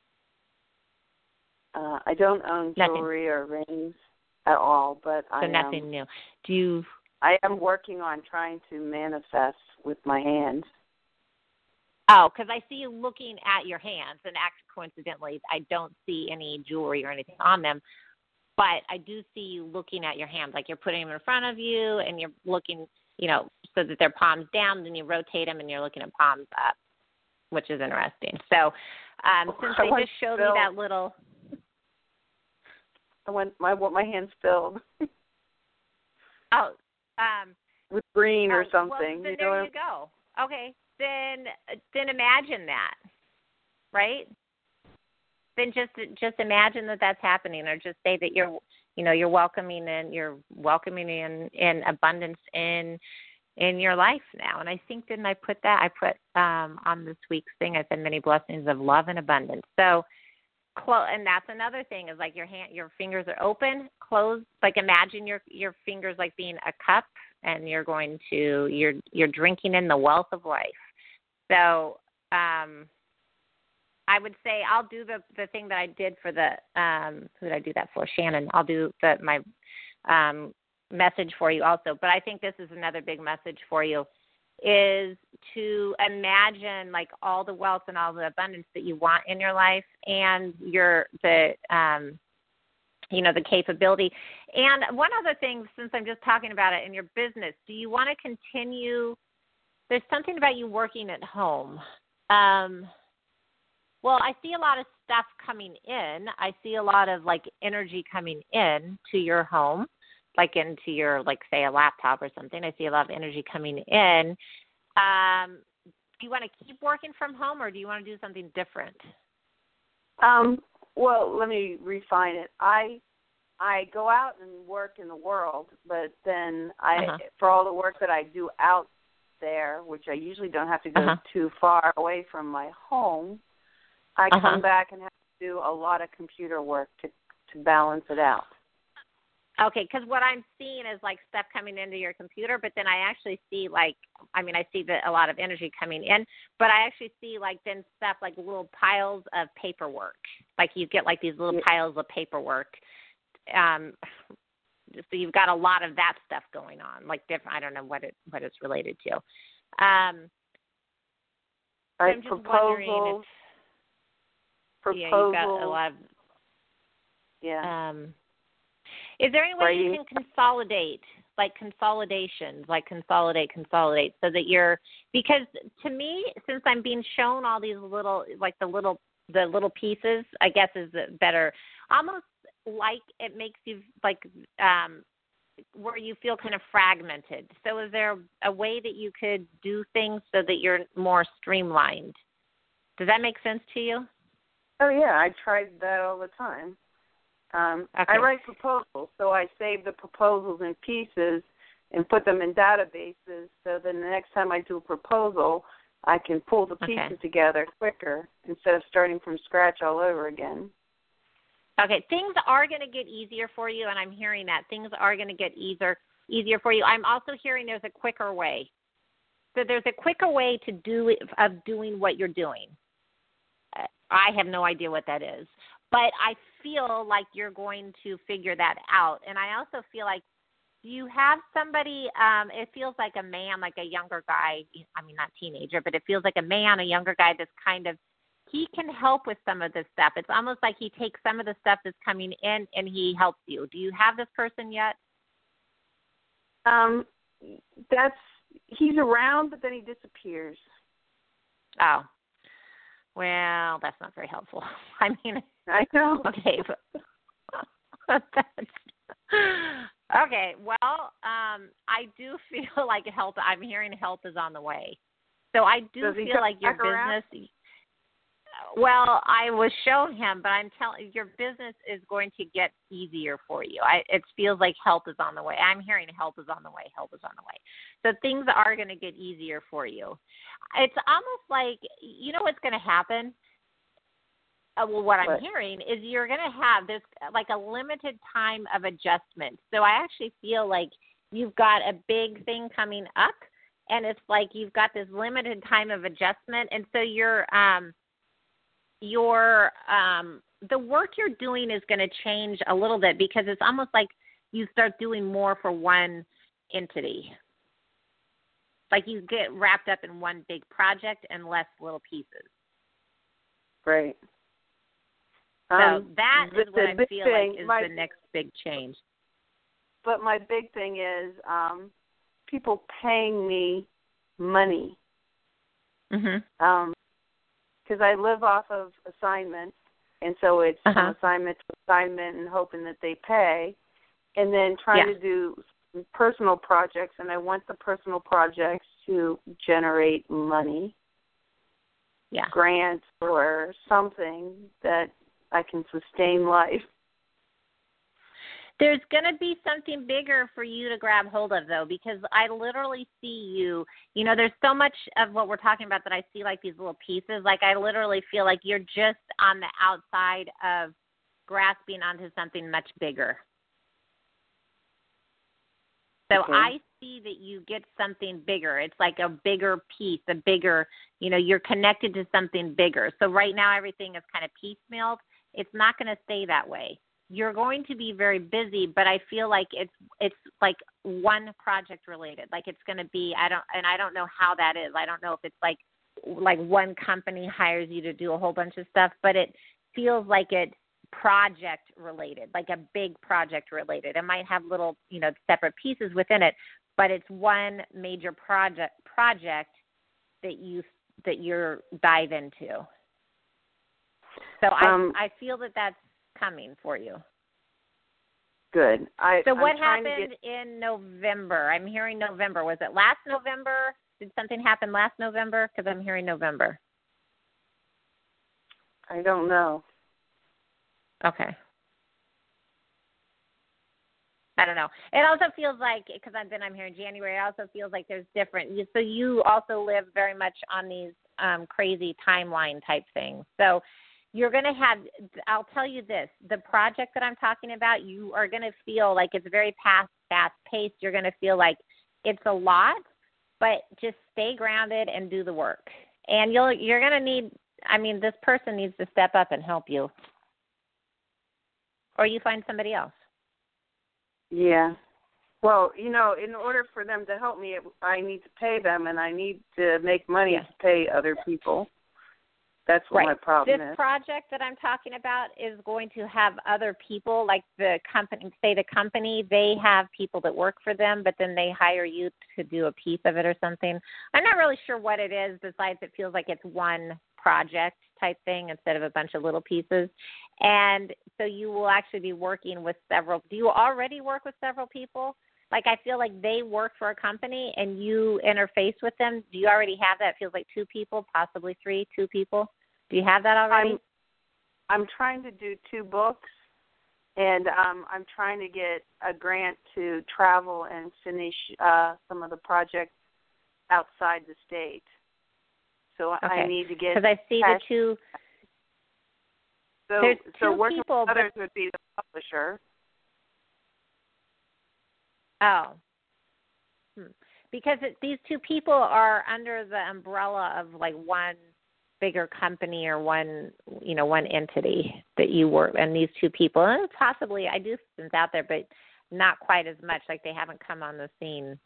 I don't own jewelry or rings at all, but so nothing new. I am working on trying to manifest with my hands. Oh, because I see you looking at your hands, and actually, coincidentally, I don't see any jewelry or anything on them, but I do see you looking at your hands, like you're putting them in front of you, and you're looking, you know, so that they're palms down, then you rotate them, and you're looking at palms up, which is interesting. So since they just showed me that little... I want my hands filled. With green or something. Well, then there you go. Okay, then imagine that, right? Then just imagine that that's happening, or just say that you're welcoming in abundance in your life now. And I think I put on this week's thing. I said many blessings of love and abundance. So. And that's another thing is like your fingers are open, closed. Like imagine your fingers like being a cup, and you're drinking in the wealth of life. So I would say I'll do the thing that I did for the who did I do that for? Shannon. I'll do my message for you also. But I think this is another big message for you, is to imagine like all the wealth and all the abundance that you want in your life, and the capability. And one other thing, since I'm just talking about it, in your business, do you want to continue? There's something about you working at home. Well, I see a lot of stuff coming in. I see a lot of like energy coming in to your home, like into your, like, say, a laptop or something. I see a lot of energy coming in. Do you want to keep working from home, or do you want to do something different? Well, let me refine it. I go out and work in the world, but then for all the work that I do out there, which I usually don't have to go too far away from my home, I come back and have to do a lot of computer work to balance it out. Okay, because what I'm seeing is like stuff coming into your computer, but then I actually see I see a lot of energy coming in, but I actually see like then stuff like little piles of paperwork. Like you get like these little piles of paperwork. So you've got a lot of that stuff going on, like different. I don't know what it's related to. I'm just wondering if you've got a lot of. Yeah. Is there any way you can consolidate, like consolidations, like consolidate, so that because to me, since I'm being shown all these little, like the little pieces, I guess is better, almost like it makes you like where you feel kind of fragmented. So is there a way that you could do things so that you're more streamlined? Does that make sense to you? Oh, yeah, I tried that all the time. I write proposals, so I save the proposals in pieces and put them in databases, so then the next time I do a proposal, I can pull the pieces together quicker instead of starting from scratch all over again. Okay, things are going to get easier for you, and I'm hearing that. Things are going to get easier for you. I'm also hearing there's a quicker way. So there's a quicker way to doing what you're doing. I have no idea what that is. But I feel like you're going to figure that out. And I also feel like you have somebody, it feels like a man, like a younger guy, I mean, not teenager, but it feels like a man, a younger guy that's kind of, he can help with some of this stuff. It's almost like he takes some of the stuff that's coming in and he helps you. Do you have this person yet? He's around, but then he disappears. Oh. Well, that's not very helpful. I mean, I know. Okay, but okay. Well, I do feel like help. I'm hearing help is on the way. So I do feel like your business. Well, I was shown him, but I'm telling your business is going to get easier for you. It feels like help is on the way. I'm hearing help is on the way. Help is on the way. So things are going to get easier for you. It's almost like, you know what's going to happen? What I'm hearing is you're going to have this like a limited time of adjustment. So I actually feel like you've got a big thing coming up, and it's like you've got this limited time of adjustment, and so the work you're doing is going to change a little bit because it's almost like you start doing more for one entity. Like you get wrapped up in one big project and less little pieces. Right. So that is what I feel like is the next big change. But my big thing is people paying me money. Mm-hmm. Because I live off of assignments, and so it's from assignment to assignment and hoping that they pay, and then trying to do personal projects, and I want the personal projects to generate money, grants or something that I can sustain life. There's going to be something bigger for you to grab hold of, though, because I literally see you. You know, there's so much of what we're talking about that I see like these little pieces. Like I literally feel like you're just on the outside of grasping onto something much bigger. So I see that you get something bigger. It's like a bigger piece, a bigger, you're connected to something bigger. So right now everything is kind of piecemealed. It's not going to stay that way. You're going to be very busy, but I feel like it's like one project related. Like it's going to be, I don't know how that is. I don't know if it's like one company hires you to do a whole bunch of stuff, but it feels like it's project related, like a big project related. It might have little, separate pieces within it, but it's one major project that you're dive into. So I feel that that's coming for you. Good. So what happened in November? I'm hearing November. Was it last November? Did something happen last November? Because I'm hearing November. I don't know. Okay. I don't know. It also feels like, because I'm here in January, it also feels like there's different. So you also live very much on these crazy timeline type things. So you're going to have, I'll tell you this, the project that I'm talking about, you are going to feel like it's very fast-paced. You're going to feel like it's a lot, but just stay grounded and do the work. And you're going to need, this person needs to step up and help you. Or you find somebody else. Yeah. Well, in order for them to help me, I need to pay them, and I need to make money to pay other people. That's what my problem is. This project that I'm talking about is going to have other people, like the company, they have people that work for them, but then they hire you to do a piece of it or something. I'm not really sure what it is, besides it feels like it's one project type thing instead of a bunch of little pieces. And so you will actually be working with several. Do you already work with several people? Like I feel like they work for a company and you interface with them. Do you already have that? It feels like 2 people, possibly 3, 2 people. Do you have that already? I'm trying to do 2 books, and I'm trying to get a grant to travel and finish some of the projects outside the state. So okay. I need to get. Because I see the 2. There's 2 working people, with others would be the publisher. Oh. Because these 2 people are under the umbrella of like one bigger company or one entity that you work, and these 2 people, and possibly I do things out there, but not quite as much. Like they haven't come on the scene.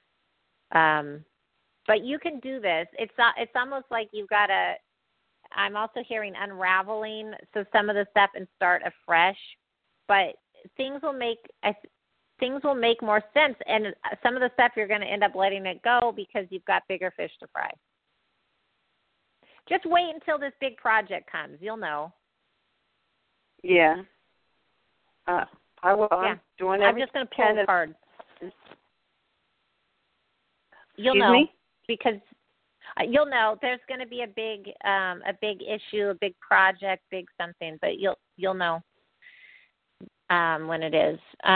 But you can do this. It's almost like you've got to. I'm also hearing unraveling, so some of the stuff and start afresh. But things will make more sense, and some of the stuff you're going to end up letting it go because you've got bigger fish to fry. Just wait until this big project comes. You'll know. Yeah. I will. Yeah. I'm just going to pull a card. You'll Excuse know. Me? Because you'll know there's going to be a big issue, a big project, big something, but you'll know when it is.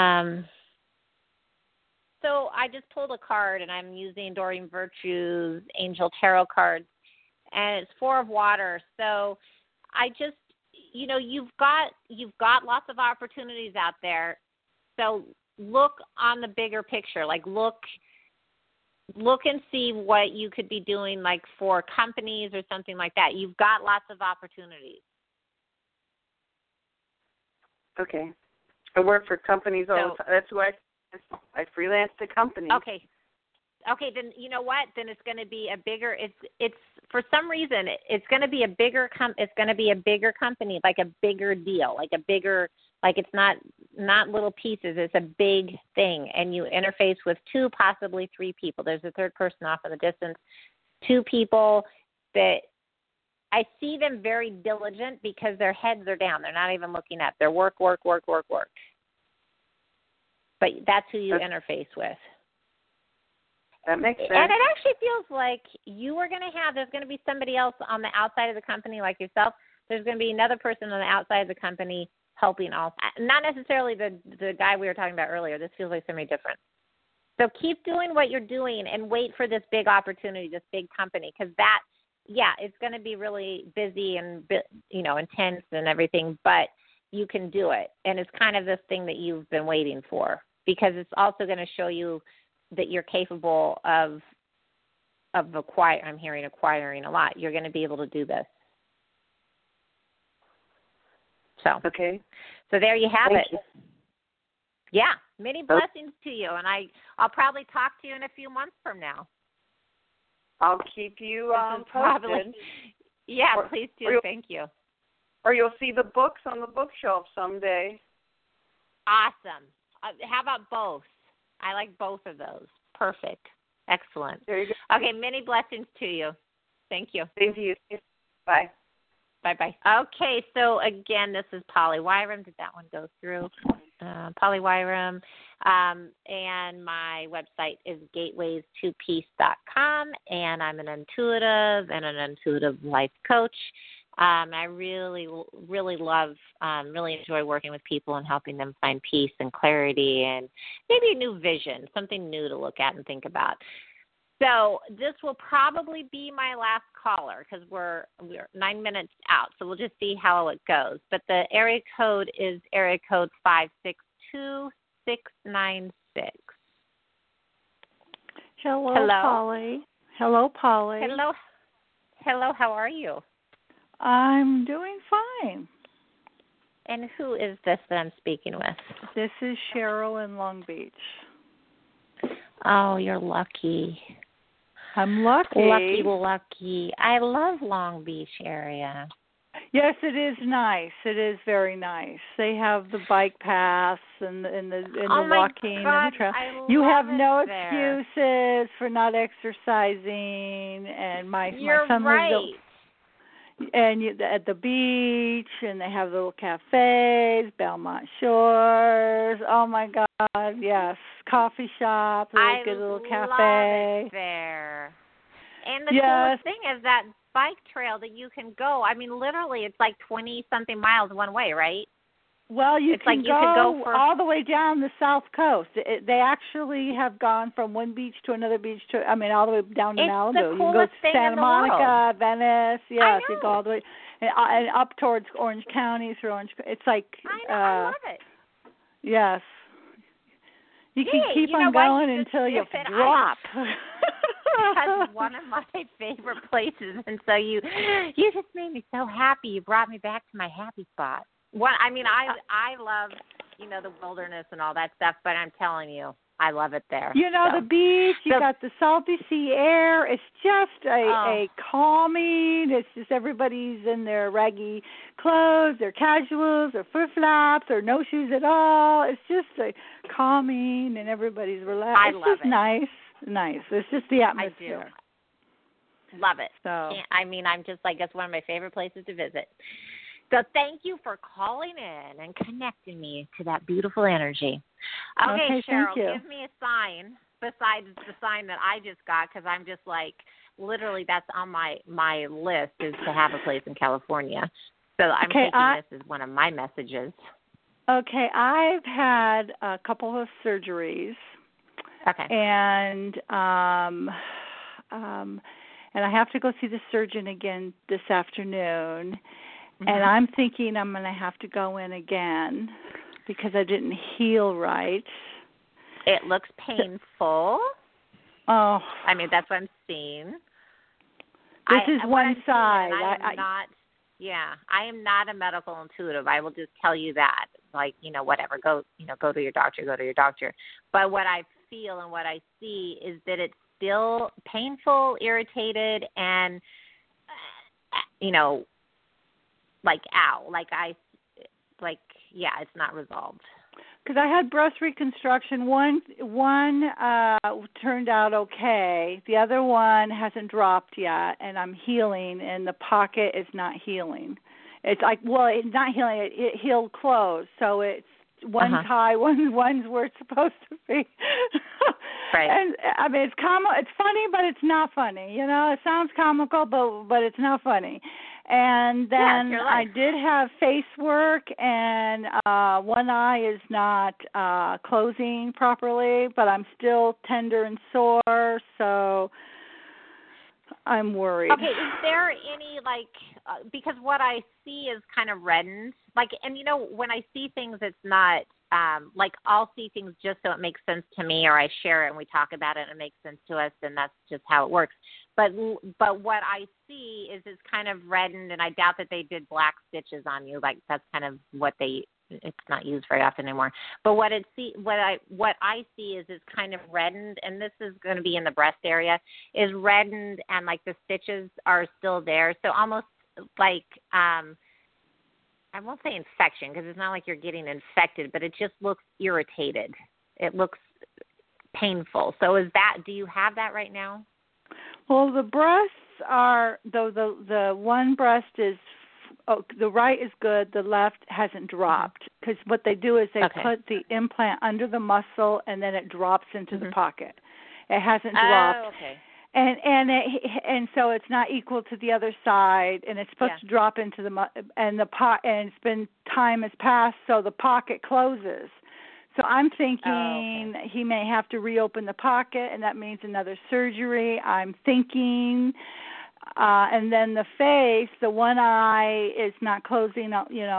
So I just pulled a card, and I'm using Doreen Virtue's Angel Tarot cards, and it's 4 of water. So I just, you've got lots of opportunities out there. So look on the bigger picture, like look and see what you could be doing, like for companies or something like that. You've got lots of opportunities. Okay. I work for companies all the time. That's why I freelance to companies. Okay. Then you know what? Then it's going to be a bigger. It's for some reason it's going to be a bigger. It's going to be a bigger company, like a bigger deal, like a bigger. Like it's not little pieces. It's a big thing, and you interface with 2, possibly 3 people. There's a 3rd person off in the distance. 2 people that I see them very diligent because their heads are down. They're not even looking up. They're work. But that's who you interface with. That makes sense. And it actually feels like there's going to be somebody else on the outside of the company like yourself. There's going to be another person on the outside of the company helping also. Not necessarily the guy we were talking about earlier. This feels like somebody different. So keep doing what you're doing and wait for this big opportunity, this big company, because it's going to be really busy and, intense and everything, but you can do it. And it's kind of this thing that you've been waiting for, because it's also going to show you that you're capable of acquiring a lot. You're going to be able to do this. So Okay. So there you have Thank it. you. Yeah, many blessings to you, and I'll probably talk to you in a few months from now. I'll keep you posted. Yeah, or, please do. Thank you. Or you'll see the books on the bookshelf someday. Awesome. How about both? I like both of those. Perfect. Excellent. There you go. Okay, many blessings to you. Thank you. Same to you. Bye. Bye-bye. Okay, so again, this is Polly Wyram. Did that one go through? Polly Wyram. And my website is gateways2peace.com, and I'm an intuitive and an intuitive life coach. I really, really love, really enjoy working with people and helping them find peace and clarity and maybe a new vision, something new to look at and think about. So this will probably be my last caller because we're 9 minutes out. So we'll just see how it goes. But the area code is area code 562696. Hello, Polly. Hello, Polly. Hello. How are you? I'm doing fine. And who is this that I'm speaking with? This is Cheryl in Long Beach. Oh, you're lucky. I'm lucky. Lucky. I love Long Beach area. Yes, it is nice. It is very nice. They have the bike paths and the walking and the trail. You have no excuses for not exercising. And my son lives at the beach, and they have little cafes, Belmont Shores. Oh my God, yes, coffee shop, good little cafe. I love it there. And the coolest thing is that bike trail that you can go. I mean, literally, it's like 20-something miles one way, right? Well, you can go all the way down the South Coast. They actually have gone from one beach to another beach all the way down to Malibu. You can go to Santa Monica, Venice. Yes, you go all the way and up towards Orange County through Orange. It's like I love it. Yes, you can keep on going until you drop. That's one of my favorite places, and so you just made me so happy. You brought me back to my happy spot. I love, the wilderness and all that stuff, but I'm telling you, I love it there. The beach, you got the salty sea air. It's just a calming. It's just everybody's in their raggy clothes, their casuals, their flip-flops, or no shoes at all. It's just a calming, and everybody's relaxed. I love it. Nice. It's just the atmosphere. I do. Love it. So, I'm just like, it's one of my favorite places to visit. So thank you for calling in and connecting me to that beautiful energy. Okay, Cheryl, give me a sign besides the sign that I just got, because I'm just like, literally that's on my list is to have a place in California. So I'm taking this as one of my messages. Okay, I've had a couple of surgeries. Okay. And and I have to go see the surgeon again this afternoon. Mm-hmm. And I'm thinking I'm going to have to go in again because I didn't heal right. It looks painful. Oh. I mean, that's what I'm seeing. This is one side. I am not a medical intuitive. I will just tell you that. Like, whatever. Go to your doctor. But what I feel and what I see is that it's still painful, irritated, and, it's not resolved. Because I had breast reconstruction. One turned out okay. The other one hasn't dropped yet, and I'm healing, and the pocket is not healing. It's like, it's not healing. It healed closed, so it's one tie, one's where it's supposed to be. Right. And I mean, it's funny, but it's not funny. It sounds comical, but it's not funny. And then I did have face work, and one eye is not closing properly, but I'm still tender and sore, so I'm worried. Okay, is there any, because what I see is kind of reddened, and when I see things, it's not like I'll see things just so it makes sense to me, or I share it and we talk about it and it makes sense to us, and that's just how it works. But what I see is it's kind of reddened, and I doubt that they did black stitches on you. Like that's kind of what it's not used very often anymore. But what I see is it's kind of reddened, and this is going to be in the breast area, is reddened, and like the stitches are still there. So almost like I won't say infection because it's not like you're getting infected, but it just looks irritated. It looks painful. So do you have that right now? Well, the breasts are, the one breast is, the right is good, the left hasn't dropped. Because what they do is they put the implant under the muscle and then it drops into the pocket. It hasn't dropped. Oh, okay. And so it's not equal to the other side, and it's supposed to drop into and time has passed, so the pocket closes. So I'm thinking he may have to reopen the pocket, and that means another surgery. I'm thinking, and then the face, the one eye is not closing.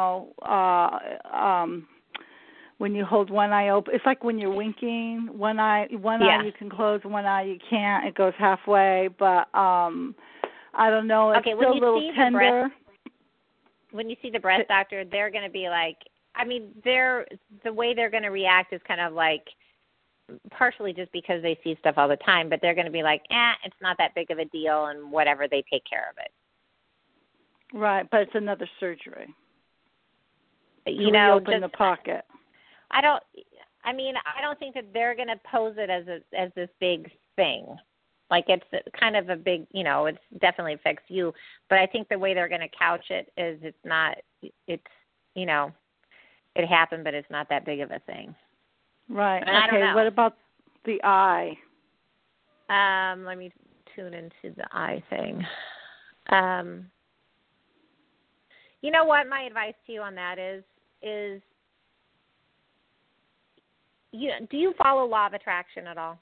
When you hold one eye open, it's like when you're winking. One eye you can close, one eye you can't. It goes halfway, but I don't know. It's still a little tender. When you see the breast doctor, they're going to be like, the way they're going to react is kind of like, partially just because they see stuff all the time, but they're going to be like, it's not that big of a deal, and whatever, they take care of it. Right, but it's another surgery. Open the pocket. I don't think that they're going to pose it as this big thing. Like it's kind of a big, it definitely affects you. But I think the way they're going to couch it is it happened, but it's not that big of a thing. Right. And okay. What about the eye? Let me tune into the eye thing. You know what? My advice to you on that is do you follow law of attraction at all?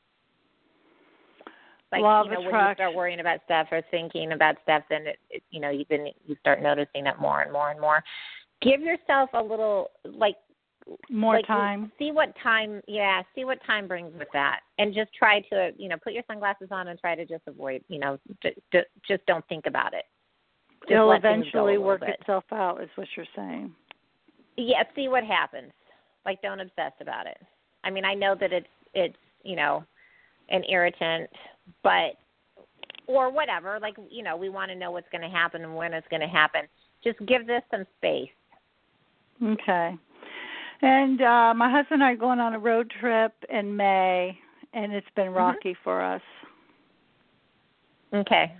Like, law of attraction. When you start worrying about stuff or thinking about stuff, then you start noticing it more and more and more. Give yourself a little more time. See what time brings with that, and just try to put your sunglasses on and try to just avoid just don't think about it. It'll eventually work itself out, is what you're saying. Yeah, see what happens. Like, don't obsess about it. I mean, I know that it's an irritant, or whatever. Like, we want to know what's going to happen and when it's going to happen. Just give this some space. Okay. And my husband and I are going on a road trip in May, and it's been rocky for us. Okay.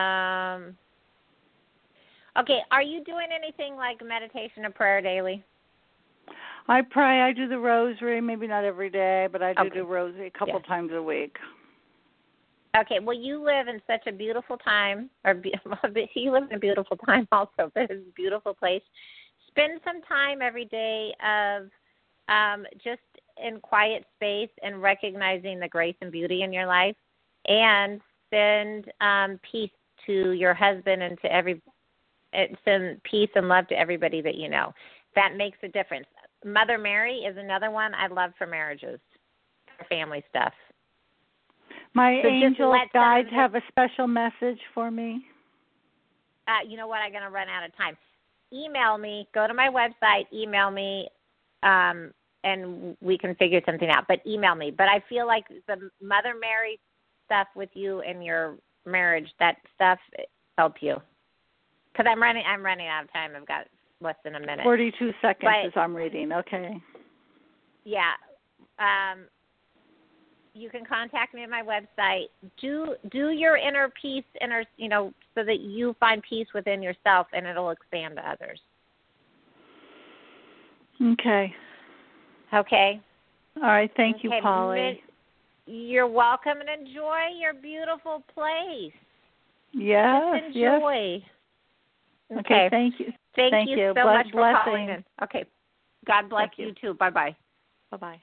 Okay, are you doing anything like meditation or prayer daily? I pray. I do the rosary, maybe not every day, but I do the rosary a couple times a week. Okay, well, you live in such a beautiful time, you live in a beautiful time also, but it's a beautiful place. Spend some time every day of just in quiet space and recognizing the grace and beauty in your life, and send peace to your husband and send peace and love to everybody that you know. That makes a difference. Mother Mary is another one I love for marriages, for family stuff. My angel guides have a special message for me. You know what? I'm going to run out of time. Email me. Go to my website. Email me, and we can figure something out. But email me. But I feel like the Mother Mary stuff with you and your marriage, that stuff help you. Because I'm running out of time. I've got less than a minute. 42 seconds as I'm reading. Okay. Yeah. You can contact me at my website. Do your inner peace, so that you find peace within yourself, and it'll expand to others. Okay. Okay. All right. Thank you, Polly. You're welcome, and enjoy your beautiful place. Yes. Just enjoy. Yes. Okay. Thank you. Thank you so much for calling in. Okay. God bless you too. Bye-bye. Bye-bye.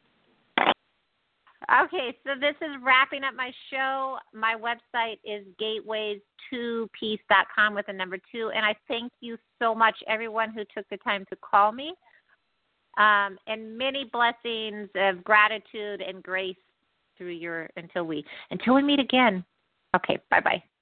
Okay, so this is wrapping up my show. My website is gateways2peace.com with a number 2, and I thank you so much, everyone who took the time to call me. and many blessings of gratitude and grace through until we meet again. Okay, bye-bye.